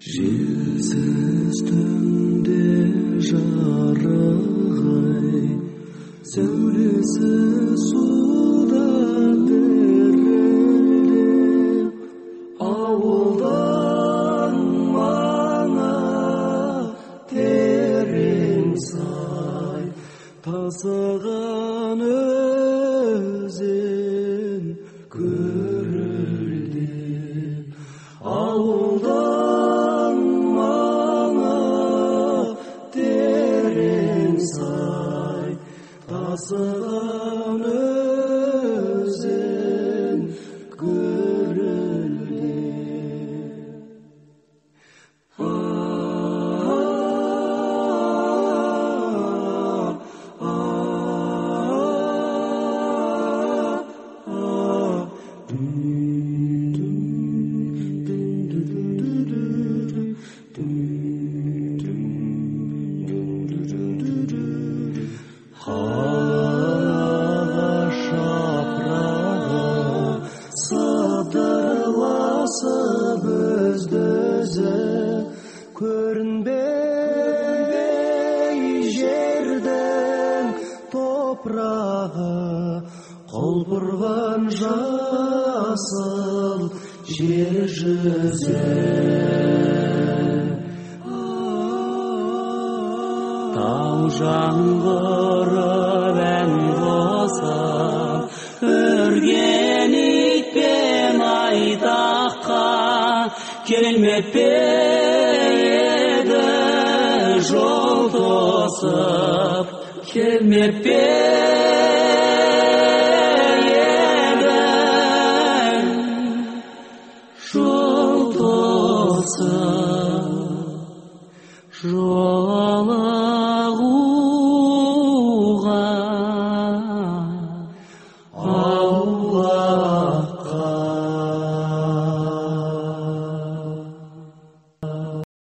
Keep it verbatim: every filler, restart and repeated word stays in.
Желсіз түнде жарығай, сәулесі суда дірілдеп, ауылдан маңа терең сай, тасыған өзен гүрілдеп, ауылдан маңа терең сай, тасыған өзен гүрілдеп. Сыдырласып өзді-өзі көрінбей жердің топырағы, құлпырған жасыл жер жүзі. Тау жаңғырып ән қосып, өрген итпен айтаққа келмеп пе еді жол тосып, келмеп пе еді жол тосып, жол